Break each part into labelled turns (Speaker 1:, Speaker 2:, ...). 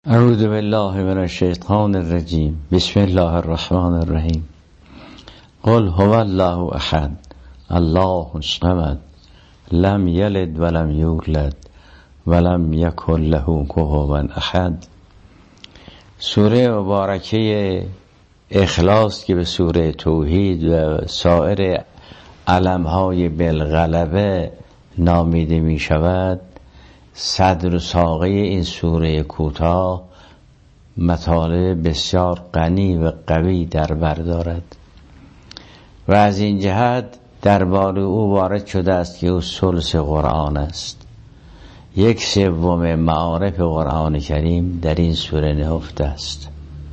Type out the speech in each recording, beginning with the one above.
Speaker 1: اعوذ بالله من الشیطان الرجیم. بسم الله الرحمن الرحیم. قل هو الله احد الله الصمد لم یلد ولم یولد ولم یکن له کفوا احد. سوره مبارکه اخلاص که به سوره توحید و سایر علمهای بالغلبه نامیده می شود، صدر و ساقه این سوره کوتاه مطالب بسیار غنی و قوی در بر دارد و از این جهت درباره او وارد شده است که او ثلث قرآن است. 1/3 معارف قرآن کریم در این سوره نهفته است.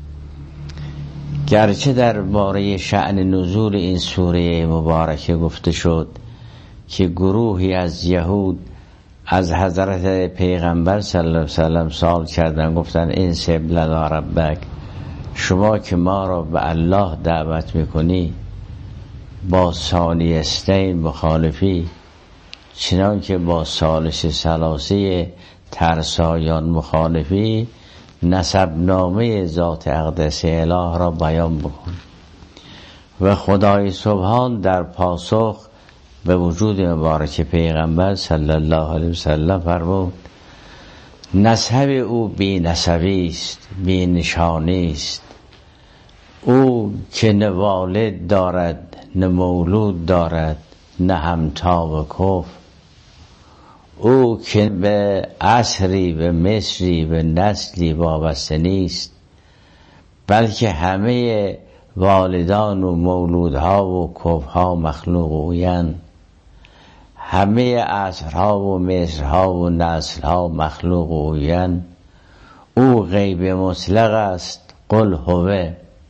Speaker 1: گرچه درباره شأن نزول این سوره مبارکه گفته شد که گروهی از یهود از حضرت پیغمبر صلی الله علیه و سلم سوال کردن، گفتن انسب لنا ربک، شما که ما را به الله دعوت میکنی با ثانی اثنین مخالفی، چنان که با ثالث ثلاثه ترسایان مخالفی، نسب نامه ذات اقدس اله را بیان بکن. و خدای سبحان در پاسخ به وجود مبارک پیغمبر صلی الله علیه و سلم فرمود نسب او بی نسبی است، بی نشانی است. او که نه والد دارد نه مولود دارد نه همتا و کف. او که به عصری به مصری به نسلی وابسته نیست، بلکه همه والدان و مولودها و کفها مخلوق اویند، همه عصرها و مصرها و نسلها مخلوق اویند. او غیب مطلق است. قل هو.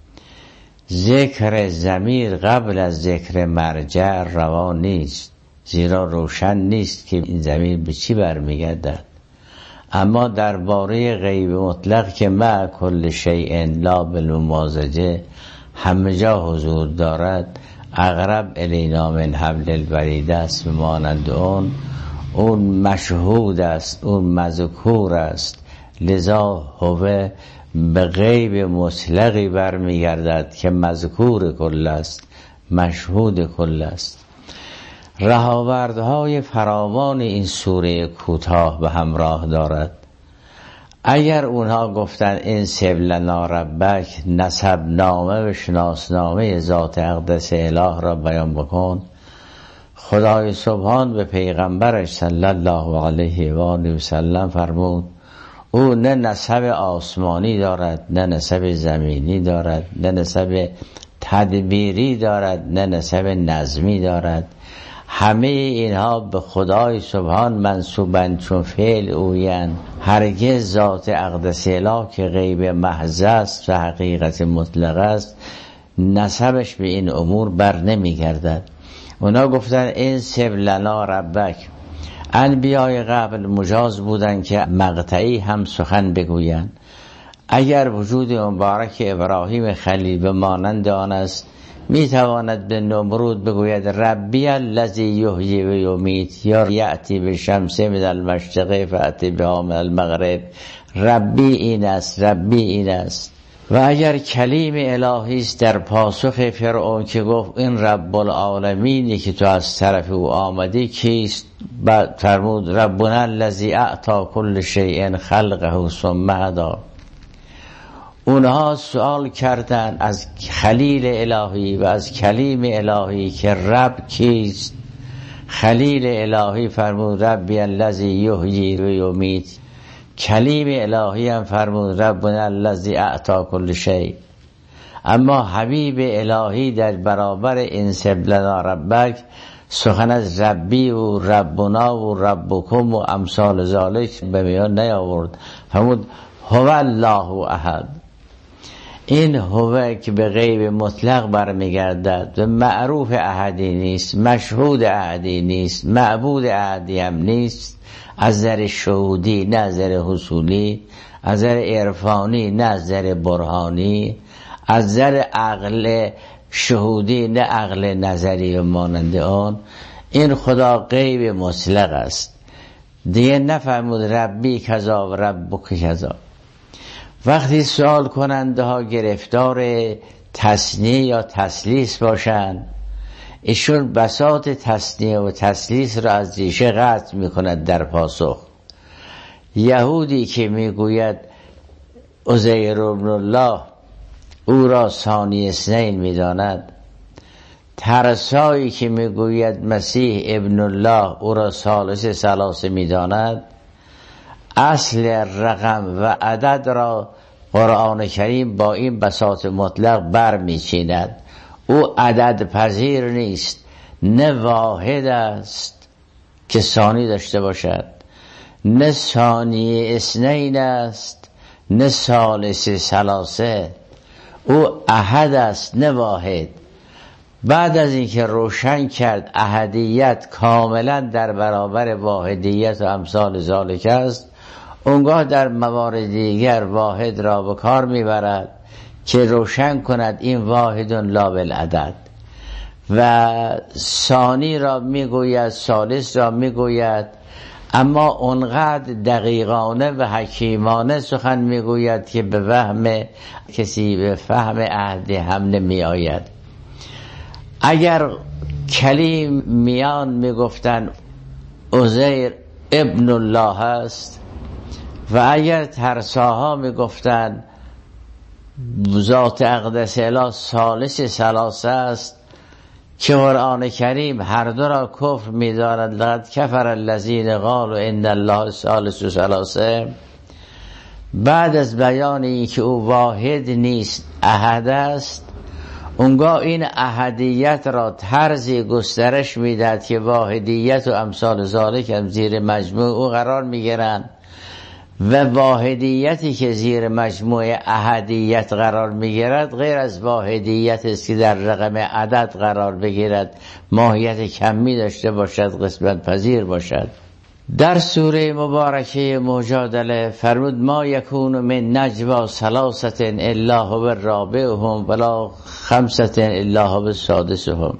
Speaker 1: ذکر ضمیر قبل از ذکر مرجع روا نیست، زیرا روشن نیست که این ضمیر به چی برمیگردد. اما درباره غیب مطلق که مع کل شیء لا بالممازجه همه جا حضور دارد، اقرب الینا من حبل الورید است، بمانند اون مشهود است، اون مذکور است. لذا هو به غیب مطلقی برمیگردد که مذکور کل است، مشهود کل است. رهاوردهای فراوان این سوره کوتاه به همراه دارد. اگر اونها گفتن انسب لنا ربک، نسب نامه و شناسنامه ذات اقدس اله را بیان بکن، خدای سبحان به پیغمبرش صلی الله علیه و آله و سلم فرمود او نه نسب آسمانی دارد نه نسب زمینی دارد، نه نسب تدبیری دارد نه نسب نظمی دارد. همه اینها به خدای سبحان منسوبند چون فعل اویند. هرگز ذات اقدس اله که غیب محض است و حقیقت مطلق است، نسبش به این امور بر نمی گردد. اونا گفتن انسب لنا ربک. انبیای قبل مجاز بودن که مقطعی هم سخن بگویند. اگر وجود مبارک ابراهیم خلیل به مانند آن است، می تواند به نمرود بگوید ربی الذی یحیی و یمیت، یا یأتی بالشمس من المشرق فأتی بها من المغرب. ربی این است، ربی این است. و اگر کلیم الهی است در پاسخ فرعون که گفت این رب العالمینی که تو از طرف او آمدی کیست، بعد فرمود ربنا الذی اعطی کل شیء خلقه ثم هدی. اونها سوال کردن از خلیل الهی و از کلیم الهی که رب کیست. خلیل الهی فرمود ربی الذی یحیی و یمیت. کلیم الهی هم فرمود ربنا الذی اعطی کل شیء. اما حبیب الهی در برابر انسب لنا ربک سخن از ربی و ربنا و ربکم و امثال ذالک به میان نیاورد. فرمود هو الله احد. این هو که به غیب مطلق برمیگردد و معروف احدی نیست، مشهود احدی نیست، معبود احدی هم نیست، از نظر شهودی نه از نظر حصولی، از نظر عرفانی نه از نظر برهانی، از نظر عقل شهودی نه عقل نظری و مانند آن. این خدا غیب مطلق است. دیگه نفرمود ربی کذا و ربک کذا. وقتی سوال کننده ها گرفتار تصنیع یا تثلیث باشن، ایشون بساط تصنیع و تثلیث را از ریشه قطع میکند در پاسخ. یهودی که میگوید عزیر ابن الله او را ثانی اثنین میداند، ترسایی که میگوید مسیح ابن الله او را ثالث ثلاثه میداند، اصل رقم و عدد را قرآن کریم با این بساط مطلق بر میچیند. او عدد پذیر نیست، نه واحد است که ثانی داشته باشد، نه ثانی اثنین است، نه ثالث ثلاثه. او احد است نه واحد. بعد از اینکه روشن کرد احدیت کاملا در برابر واحدیت و امثال ذالک است، اونگاه در موارد دیگر واحد را به کار میبرد که روشن کند این واحد لا بالعدد، و ثانی را میگوید، ثالث را میگوید، اما اونقدر دقیقانه و حکیمانه سخن میگوید که به وهم کسی به فهم عهد هم نمی آید. اگر کلیم میان میگفتن عزیر ابن الله است و اگر ترساها میگفتن ذات اقدس اله ثالث ثلاثه است، که قرآن کریم هر دو را کفر می‌دارد. لقد کفر الذین قالوا ان الله ثالث ثلاثه. بعد از بیان اینکه او واحد نیست احد است، اونگاه این احدیت را طرزی گسترش میدهد که واحدیت و امثال ذالک هم زیر مجموع او قرار میگیرند، و واحدیتی که زیر مجموع احدیت قرار میگیرد غیر از واحدیت است که در رقم عدد قرار بگیرد، ماهیت کمی داشته باشد، قسمت پذیر باشد. در سوره مبارکه مجادله فرمود ما یکون من نجوا ثلاثه الا هو رابعهم ولا خمسه الا هو سادسهم.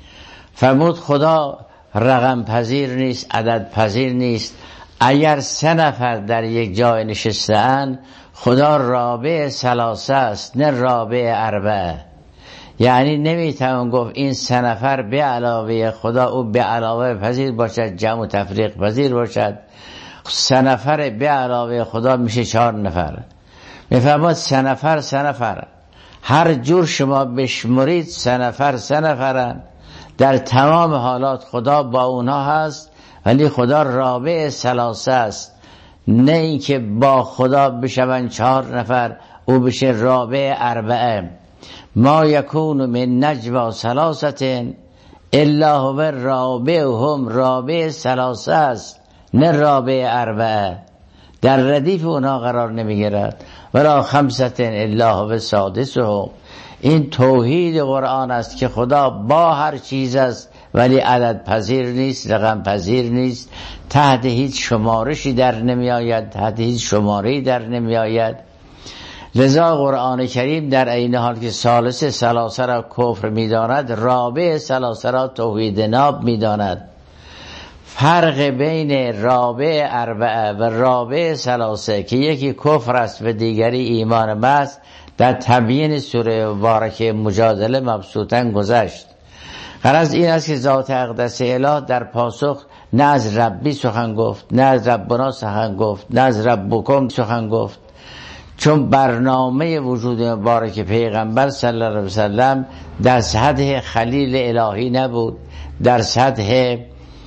Speaker 1: فرمود خدا رقم پذیر نیست، عدد پذیر نیست. اگر 3 نفر در یک جای نشسته‌اند، خدا رابع ثلاثه است نه رابع اربعه. یعنی نمیتوان گفت این 3 نفر به علاوه خدا او به علاوه پذیر باشد، جمع و تفریق پذیر باشد. 3 نفر به علاوه خدا میشه 4 نفر. میفرماد 3 نفر 3 نفر، هر جور شما بشمرید 3 نفر 3 نفرن. در تمام حالات خدا با اونها هست، ولی خدا رابع ثلاثه است، نه اینکه با خدا بشون 4 نفر او بشه رابع اربعه. ما یکون من نجوا ثلاثه الا هو رابعهم، رابع ثلاثه است نه رابع اربعه، در ردیف اونها قرار نمیگیرد. ولا خمسه الا هو سادسهم. این توحید قرآن است که خدا با هر چیز است ولی عدد پذیر نیست، رقم پذیر نیست، تحت هیچ شمارشی در نمی آید، تحت هیچ شماره‌ای در نمی آید. لذا قرآن کریم در عین حال که ثالث ثلاثه را کفر می داند، رابع ثلاثه را توحید ناب می داند. فرق بین رابع اربعه و رابع ثلاثه که یکی کفر است و دیگری ایمان محض در تبیین سوره مبارکه مجادله مبسوطاً گذشت. غرض این است که ذات اقدس اله در پاسخ نه از ربی سخن گفت، نه از ربنا سخن گفت، نه از ربکم سخن گفت، چون برنامه وجود مبارک پیغمبر صلی الله علیه وسلم در سطح خلیل الهی نبود، در سطح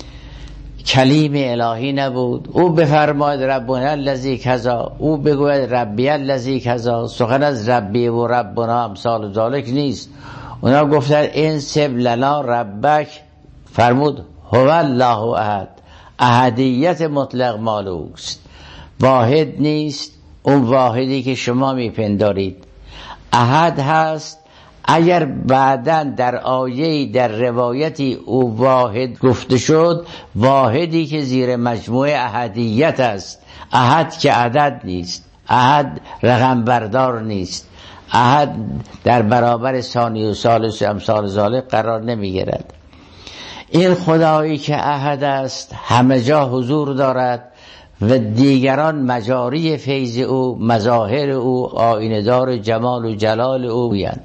Speaker 1: کلیم الهی نبود. او بفرماید ربنا الذی کذا، او بگوید ربی الذی کذا. سخن از ربی و ربنا امثال ذالک نیست. اونا گفتن انسب لنا ربک، فرمود هو الله احد، احدیت مطلق مال اوست، واحد نیست. اون واحدی که شما میپندارید احد هست. اگر بعداً در آیه‌ای در روایتی او واحد گفته شد، واحدی که زیر مجموعه احدیت است. احد که عدد نیست، احد رقم بردار نیست، احد در برابر ثانی و ثالث و امثال ذالک قرار نمیگیرد. این خدایی که احد است همه جا حضور دارد و دیگران مجاری فیض او، مظاهر او، آیندار جمال و جلال او بیند.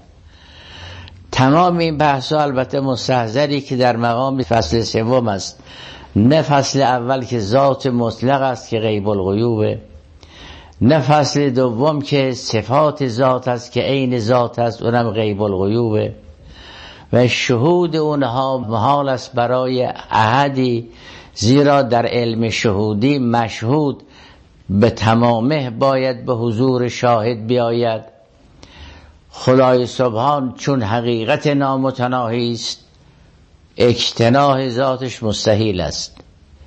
Speaker 1: تمام این بحثا البته مستحضری که در مقام فصل سوم است، نه فصل اول که ذات مطلق است که غیب الغیوبه، نه فصل دوم که صفات ذات است که عین ذات است اونم غیب الغیوبه و شهود اونها محال است برای احدی، زیرا در علم شهودی مشهود به تمامه باید به حضور شاهد بیاید. خدای سبحان چون حقیقت نامتناهی است، اجتناح ذاتش مستحیل است.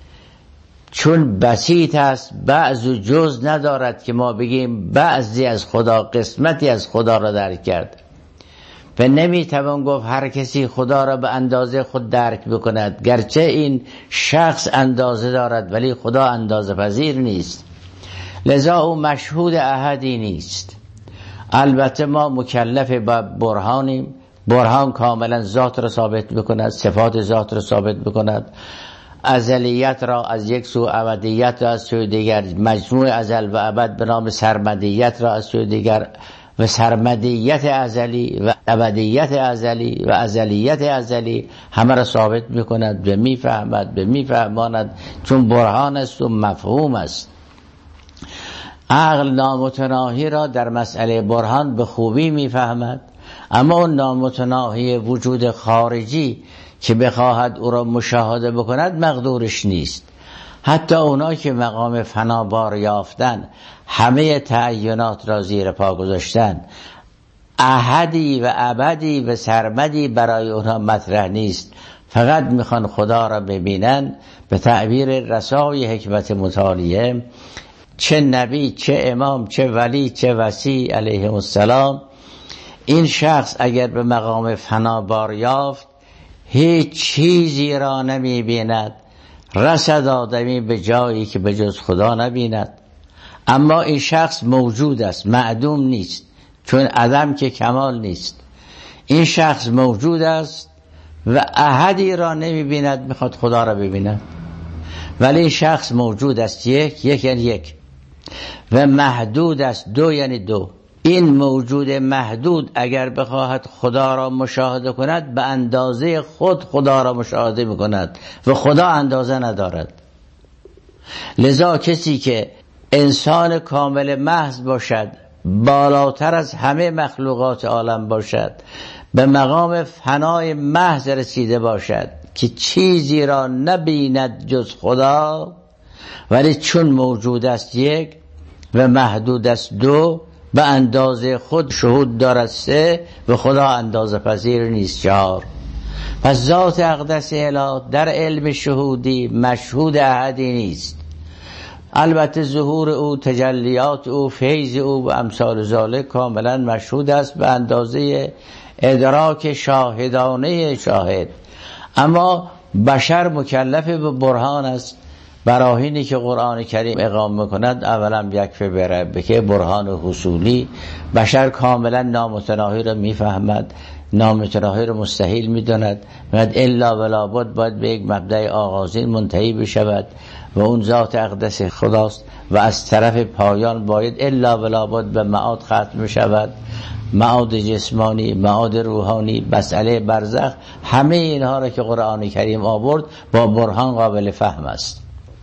Speaker 1: چون بسیط است، بعض و جز ندارد که ما بگیم بعضی از خدا، قسمتی از خدا را درک کرد. و نمیتوان گفت هر کسی خدا را به اندازه خود درک بکند، گرچه این شخص اندازه دارد ولی خدا اندازه پذیر نیست، لذا او مشهود احدی نیست. البته ما مکلف با برهانیم، برهان کاملا ذات را ثابت بکند، صفات ذات را ثابت بکند، ازلیت را از یک سو، ابدیت را از سوی دیگر، مجموع ازل و ابد به نام سرمدیت را از سوی دیگر، و سرمدیت ازلی و ابدیت ازلی و ازلیت ازلی همه را ثابت میکند و میفهمد و میفهماند، چون برهان است و مفهوم است. عقل نامتناهی را در مسئله برهان به خوبی میفهمد، اما اون نامتناهی وجود خارجی که بخواهد او را مشاهده بکند مقدورش نیست. حتی اونا که مقام فنابار یافتن، همه تعینات را زیر پا گذاشتن، احدی و ابدی و سرمدی برای اونها مطرح نیست، فقط میخوان خدا را ببینن. به تعبیر رسای حکمت متعالیه، چه نبی، چه امام، چه ولی، چه وصی علیهم السلام، این شخص اگر به مقام فنابار یافت هیچ چیزی را نمی بیند، رسد آدمی به جایی که به جز خدا نبیند. اما این شخص موجود است، معدوم نیست، چون عدم که کمال نیست. این شخص موجود است و احدی را نمی بیند میخواد خدا را ببیند، ولی این شخص موجود است، یک یعنی یک، و محدود است، دو یعنی دو. این موجود محدود اگر بخواهد خدا را مشاهده کند، به اندازه خود خدا را مشاهده میکند و خدا اندازه ندارد. لذا کسی که انسان کامل محض باشد، بالاتر از همه مخلوقات عالم باشد، به مقام فنای محض رسیده باشد که چیزی را نبیند جز خدا، ولی چون موجود است یک و محدود است دو، به اندازه خود شهود دارد سه و خدا اندازه پذیر نیست چهار. پس ذات اقدس الهی در علم شهودی مشهود احدی نیست. البته ظهور او، تجلیات او، فیض او و امثال ذالک کاملا مشهود است به اندازه ادراک شاهدانه شاهد. اما بشر مکلف به برهان است. براهینی که قرآن کریم اقامه می‌کند اولا یکفی بربک، برهان حصولی. بشر کاملا نامتناهی را میفهمد، نامتناهی را مستحیل میداند، و الا ولا بد باید به یک مبدأ آغازین منتهی بشود و اون ذات اقدس خداست و از طرف پایان باید الا ولا بد به معاد ختم شود، معاد جسمانی، معاد روحانی، مسئله برزخ. همه اینها را که قرآن کریم آورد با برهان قابل فهم است،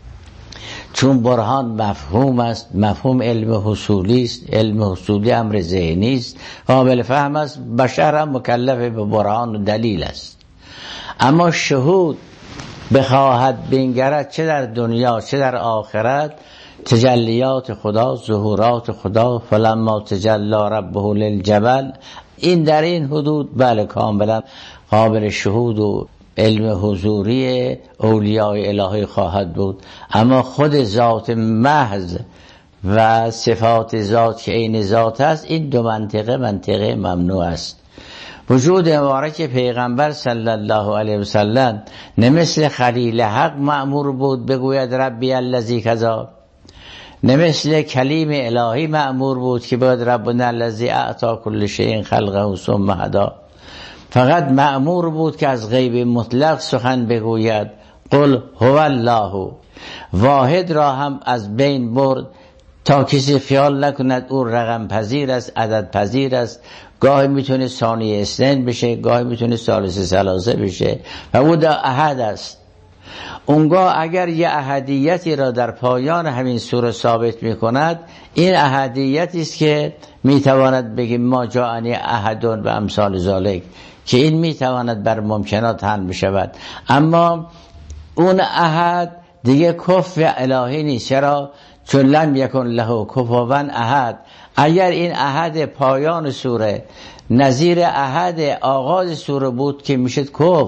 Speaker 1: چون برهان مفهوم است. مفهوم علم حصولی است، علم حصولی امر ذهنی است، قابل فهم است. بشر هم مکلف به برهان و دلیل است. اما شهود بخواهد بنگرد، چه در دنیا چه در آخرت، تجلیات خدا، ظهورات خدا، فلما تجلی ربه للجبل، این در این حدود بله کاملا قابل شهود و علم حضوری اولیاء الهی خواهد بود. اما خود ذات محض و صفات ذات که عین ذات است، این دو منطقه ممنوع است. وجود مبارک پیغمبر صلی الله علیه و سلم نه مثل خلیل حق مأمور بود بگوید ربی الذی کذا، نه مثل کلیم الهی مأمور بود که باید ربنا الذی اعطی کل شیء خلقه ثم هدی. فقط مأمور بود که از غیب مطلق سخن بگوید، قل هو الله واحد را هم از بین برد تا کسی خیال نکند او رقم پذیر است، عدد پذیر است. گاهی میتونه ثانی اثنین بشه، گاهی میتونه ثالث ثلاثه بشه و او در احد است. اونگاه اگر یه احدیتی را در پایان همین سوره ثابت میکند، این احدیتی است که میتواند بگیم ما جاءنی احد و امثال ذالک، که این میتواند بر ممکنات حمل بشود. اما اون احد دیگه کفو الهی نیست. چرا؟ چون لم یکن له کفوا احد. اگر این احد پایان سوره نظیر احد آغاز سوره بود که میشد کفو.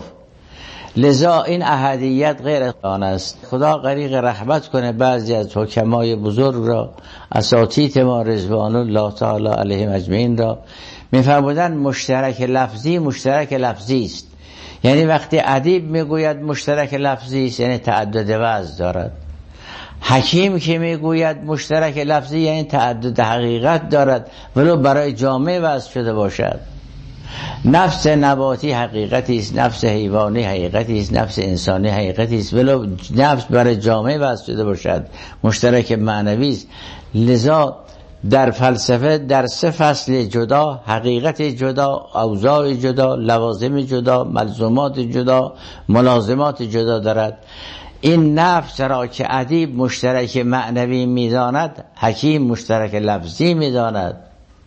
Speaker 1: لذا این احدیت غیر آن است. خدا غریق رحمت کنه بعضی از حکمای بزرگ را، اساتید ما رضوان الله تعالی علیهم اجمعین را. میفرمودن مشترک لفظی مشترک لفظی است. یعنی وقتی ادیب میگوید مشترک لفظی است یعنی تعدد وجه دارد. حکیم که میگوید مشترک لفظی یعنی تعدد حقیقت دارد ولو برای جامعه وضع شده باشد. نفس نباتی حقیقتی است، نفس حیوانی حقیقتی است، نفس انسانی حقیقتی است ولو نفس برای جامعه وضع شده باشد، مشترک معنوی است. لذا در فلسفه در 3 فصل جدا، حقیقت جدا، اوضاع جدا، لوازم جدا، ملزومات جدا، ملازمات جدا دارد. این نفس را که ادیب مشترک معنوی میداند، حکیم مشترک لفظی میداند.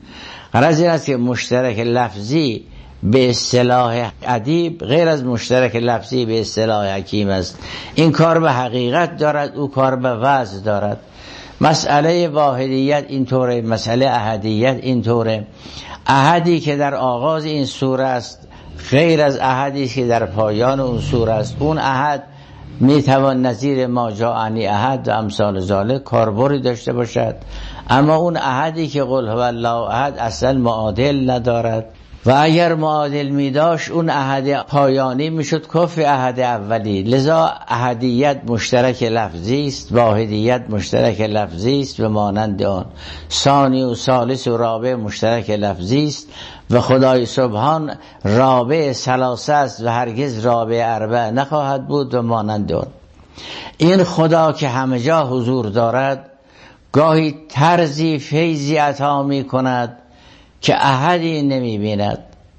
Speaker 1: غرض این است که مشترک لفظی به اصطلاح ادیب غیر از مشترک لفظی به اصطلاح حکیم است. این کار به حقیقت دارد، او کار به وضع دارد. مسئله واحدیت اینطوره، مسئله احدیت اینطوره. احدی که در آغاز این سوره است غیر از احدی که در پایان اون سوره است. اون احد میتوان نظیر ما جاءنی احد و امثال ذالک کاربردی داشته باشد، اما اون احدی که قل هو الله احد اصلا معادل ندارد و اگر معادل میداشت اون احد پایانی میشد کفو احد اولی. لذا احدیت مشترک لفظی است، واحدیت مشترک لفظی است و مانند آن. ثانی و ثالث و رابع مشترک لفظی است و خدای سبحان رابع ثلاثه است و هرگز رابع اربع نخواهد بود و مانند آن. این خدا که همه جا حضور دارد گاهی طرزی فیضی عطا می کند که احدی نمی بیند.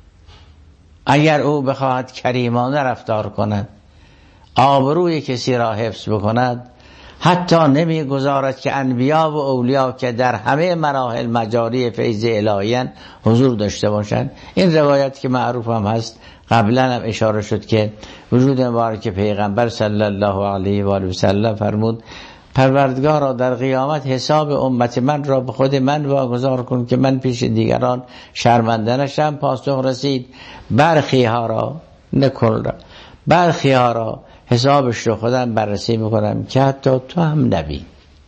Speaker 1: اگر او بخواهد کریمانه رفتار کند، آبروی کسی را حفظ بکند، حتی نمی گذارد که انبیا و اولیا که در همه مراحل مجاری فیض الهیان حضور داشته باشند. این روایت که معروف هم هست، قبلا هم اشاره شد که وجود مبارک پیغمبر صلی الله علیه و آله و سلم فرمود پروردگارا در قیامت حساب امت من را به خود من واگذار کن که من پیش دیگران شرمنده نشم. پاسخ رسید برخی ها را نکن را، برخی ها را حسابش رو خودم بررسی میکنم که حتی تو هم نبی.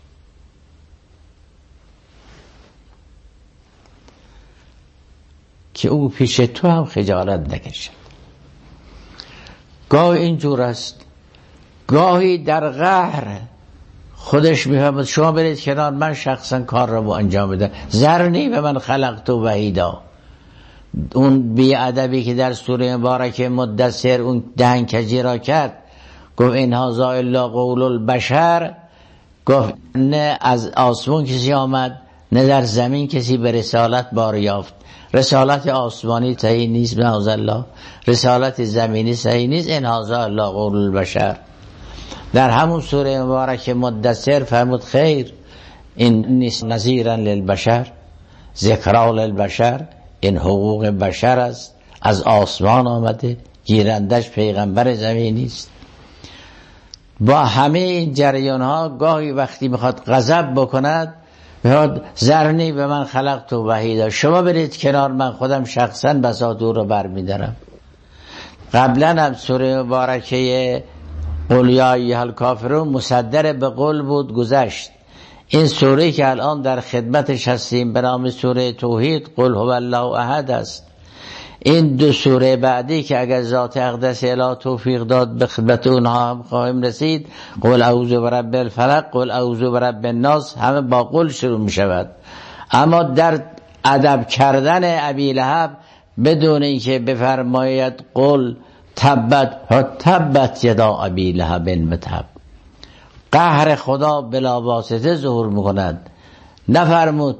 Speaker 1: که او پیش تو هم خجالت نکشد. گاهی اینجور است، گاهی در قهر خودش میفهمد شما برید کنار، من شخصا کار را با انجام بدم. ذرنی و من خلقت وحیدا. اون بی‌ادبی که در سوره مبارکه مدثر اون دهنکجی را کرد، گفت این هذا الا قول البشر. گفت نه از آسمون کسی آمد نه در زمین کسی به رسالت بار یافت. رسالت آسمانی صحیح نیست معاذالله، رسالت زمینی صحیح نیست. این هذا الا قول البشر. در همون سوره مبارک مدثر فرمود خیر این نیست نذیرا للبشر ذکرا للبشر، این حقوق بشر است، از آسمان آمده، گیرندش پیغمبر زمینی است. با همه این جریان ها گاهی وقتی میخواد غضب بکند میخواد ذرنی به من خلقت وحیدا، شما برید کنار، من خودم شخصا بساط او رو برمیدارم. قبلا هم سوره مبارکه قل یا ایها الکافرون مصدر به قل بود گذشت. این سوره که الان در خدمتش هستیم به نام سوره توحید قل هو الله احد است. این 2 سوره بعدی که اگر ذات اقدس اله توفیق داد به خدمت اونها هم خواهیم رسید، قل اعوذ برب الفلق، قل اعوذ برب الناس، همه با قل شروع می شود. اما در ادب کردن ابی لهب بدون اینکه بفرماید قل تبت یدا ابی لهب و تب، قهر خدا بلا واسطه ظهور میکند. نفرمود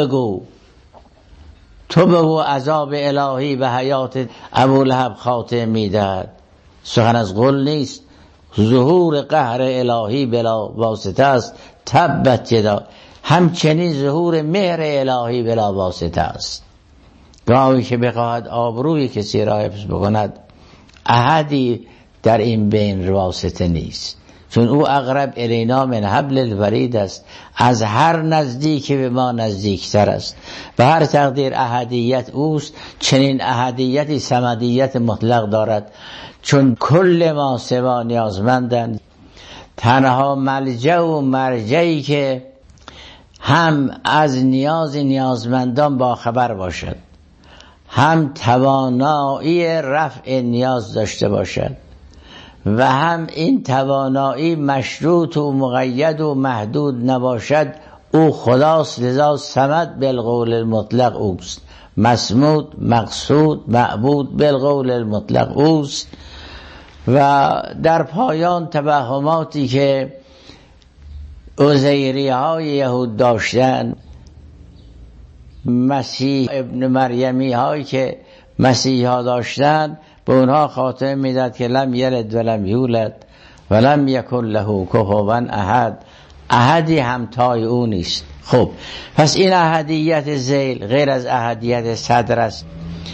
Speaker 1: تو بگو عذاب الهی به حیات ابولهب خاتمه میدهد. سخن از قول نیست، ظهور قهر الهی بلا واسطه است. تبت یدا، همچنین ظهور مهر الهی بلا واسطه است. گاهی که بخواهد آبروی کسی را حفظ بکند، احدی در این بین واسطه نیست، چون او اقرب الینا من حبل الورید است، از هر نزدیک به ما نزدیکتر است. و هر تقدیر احدیت اوست، چنین احدیتی صمدیت مطلق دارد، چون کل ما سوا نیازمندند. تنها ملجأ و مرجعی که هم از نیازمندان با خبر باشد، هم توانایی رفع نیاز داشته باشد و هم این توانایی مشروط و مقید و محدود نباشد، او خداست. لذا صمد بالقول المطلق اوست، مسمود مقصود معبود بالقول المطلق اوست. و در پایان توهماتی که عزیری های یهود داشتن، مسیح ابن مریمی هایی که مسیح ها داشتن، به اونها خاتمه میداد که لم یلد ولم یولد ولم یکن له کفوا احد، احدی همتای او نیست. خب پس این احدیت ذیل غیر از احدیت صدر است.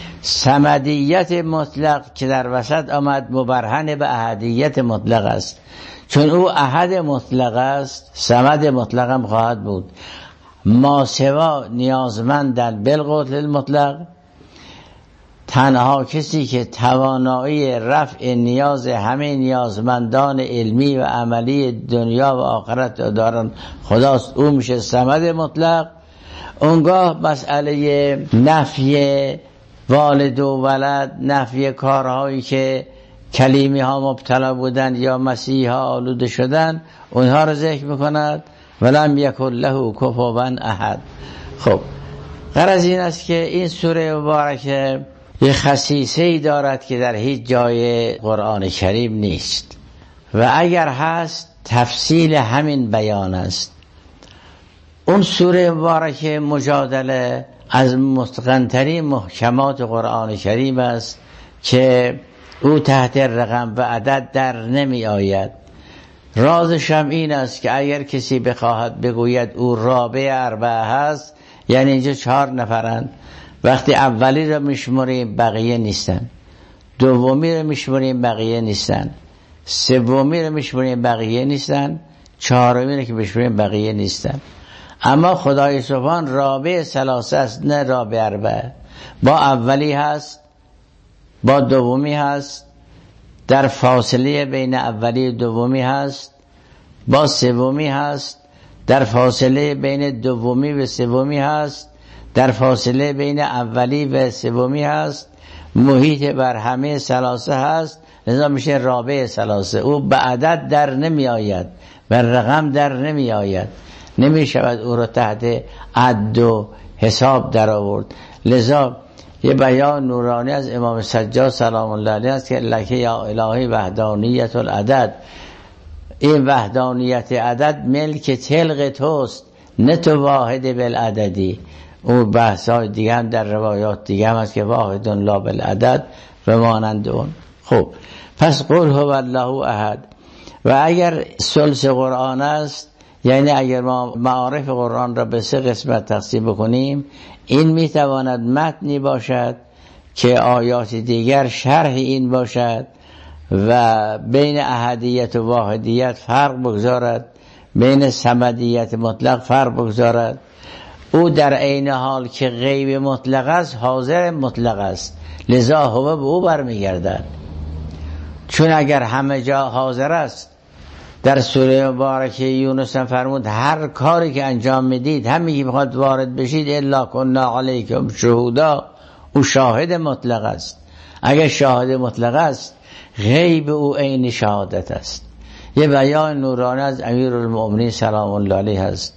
Speaker 1: صمدیت مطلق که در وسط آمد مبرهن به احدیت مطلق است، چون او احد مطلق است، صمد مطلق هم خواهد بود. ما سوا نیازمندن بالقول المطلق. تنها کسی که توانایی رفع نیاز همه نیازمندان علمی و عملی دنیا و آخرت دارن خداست، او میشه صمد مطلق. اونگاه مسئله نفی والد و ولد، نفی کارهایی که کلیمی ها مبتلا بودن یا مسیح ها آلوده شدن، اونها رو ذکر میکند. ولم یکن له کفوا احد. خب غرض این است که این سوره مبارکه یه خصیصه‌ای دارد که در هیچ جای قرآن کریم نیست و اگر هست تفصیل همین بیان است. اون سوره مبارکه مجادله از متقن‌ترین محکمات قرآن کریم است که او تحت رقم و عدد در نمی آید. رازش هم این است که اگر کسی بخواهد بگوید او رابع اربعه هست، یعنی اینجا 4 نفرند. وقتی اولی رو میشمریم بقیه نیستن، دومی رو میشمریم بقیه نیستن، سومی رو میشمریم بقیه نیستن، چهارمی رو که میشمریم بقیه نیستن. اما خدای سبحان رابع ثلاثه است، نه رابع اربعه. با اولی هست، با دومی هست، در فاصله بین اولی و دومی هست، با سومی هست، در فاصله بین دومی و سومی هست، در فاصله بین اولی و سومی هست، محیط بر همه ثلاثه هست. لذا میشه رابع ثلاثه. او به عدد در نمی آید، بر رقم در نمی آید، نمی شود او را تحت عد و حساب در آورد. لذا یه بیان نورانی از امام سجاد سلام الله علیه است که لکه یا الهی وحدانیت العدد، این وحدانیت عدد ملک تلق توست، نه تو واحد بالعددی. او بحث های دیگه هم در روایات دیگه هم است که واحد لا بالعدد و مانند اون. خب پس قل هو الله احد. و اگر ثلث قرآن است، یعنی اگر ما معارف قرآن را به 3 قسمت تقسیم بکنیم، این میتواند متنی باشد که آیات دیگر شرح این باشد و بین احدیت و واحدیت فرق بگذارد، بین صمدیت مطلق فرق بگذارد. او در عین حال که غیب مطلق است حاضر مطلق است، لذا هو به او برمیگردد. چون اگر همه جا حاضر است، در سوره مبارکه یونس هم فرمود هر کاری که انجام میدید، همین که بخواد وارد بشید الا کنا علیکم شهودا، او شاهد مطلق است. اگر شاهد مطلق است، غیب او عین شهادت است. یه بیان نورانی از امیرالمؤمنین سلام الله علیه است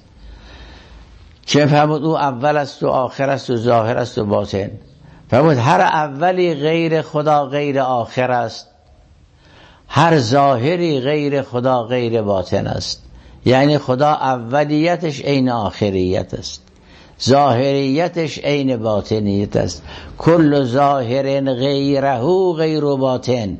Speaker 1: که فرمود او اول است و آخر است و ظاهر است و باطن. فرمود هر اولی غیر خدا غیر آخر است، هر ظاهری غیر خدا غیر باطن است. یعنی خدا اولیتش عین آخریت است، ظاهریتش عین باطنیت است. کل ظاهر غیره غیر باطن،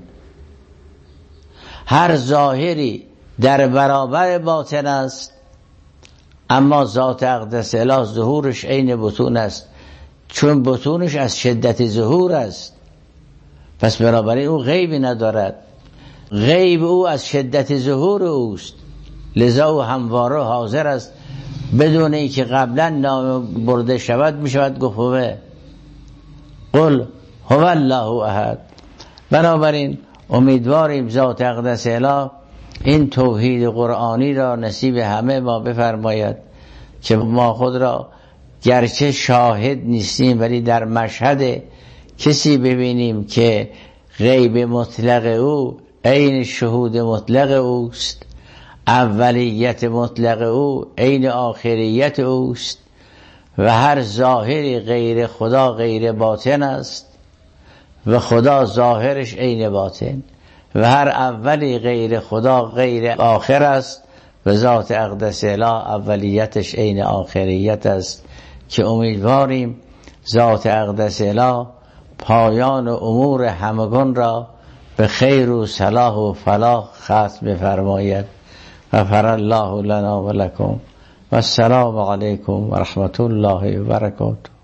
Speaker 1: هر ظاهری در برابر باطن است، اما ذات اقدس اله ظهورش عین بطون است، چون بطونش از شدت ظهور است، پس بنابراین او غیبی ندارد، غیب او از شدت ظهور اوست، لذا او همواره حاضر است، بدون اینکه قبلا نام برده شود میشود گفته قل هو الله احد. بنابراین امیدواریم ذات اقدس اله این توحید قرآنی را نصیب همه ما بفرماید که ما خود را گرچه شاهد نیستیم ولی در مشهد کسی ببینیم که غیب مطلق او عین شهود مطلق اوست، اولیت مطلق او عین آخریت اوست، و هر ظاهری غیر خدا غیر باطن است و خدا ظاهرش عین باطن، و هر اولی غیر خدا غیر آخر است و ذات اقدس اله اولیتش عین آخریت است، که امیدواریم ذات اقدس اله پایان امور همگان را به خیر و صلاح و فلاح ختم بفرماید. غفر الله لنا و لکم و السلام علیکم و رحمت الله و برکاته.